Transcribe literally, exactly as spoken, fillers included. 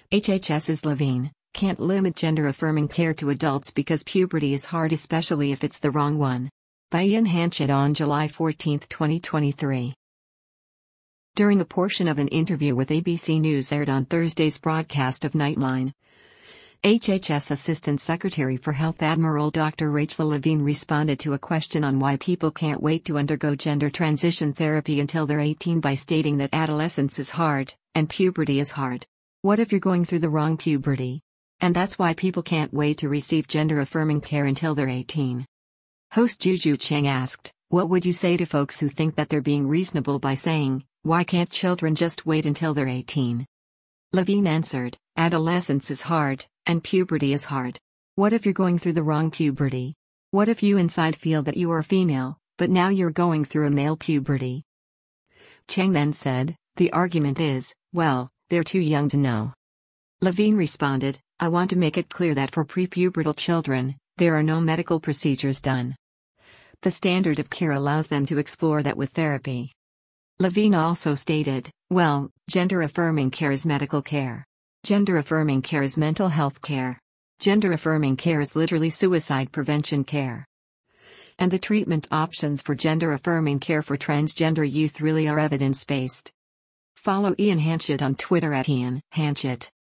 HHS's Levine can't limit gender-affirming care to adults because puberty is hard, especially if it's the wrong one. By Ian Hanchett on July fourteenth, twenty twenty-three. During a portion of an interview with A B C News aired on Thursday's broadcast of Nightline, H H S Assistant Secretary for Health Admiral Doctor Rachel Levine responded to a question on why people can't wait to undergo gender transition therapy until they're eighteen by stating that adolescence is hard, and puberty is hard. What if you're going through the wrong puberty? And that's why people can't wait to receive gender-affirming care until they're eighteen. Host Juju Cheng asked, "What would you say to folks who think that they're being reasonable by saying, why can't children just wait until they're eighteen? Levine answered, "Adolescence is hard, and puberty is hard. What if you're going through the wrong puberty? What if you inside feel that you are female, but now you're going through a male puberty?" Cheng then said, "The argument is, well, they're too young to know." Levine responded, "I want to make it clear that for prepubertal children, there are no medical procedures done. The standard of care allows them to explore that with therapy." Levine also stated, "Well, gender-affirming care is medical care. Gender-affirming care is mental health care. Gender-affirming care is literally suicide prevention care. And the treatment options for gender-affirming care for transgender youth really are evidence-based." Follow Ian Hanchett on Twitter at Ian Hanchett.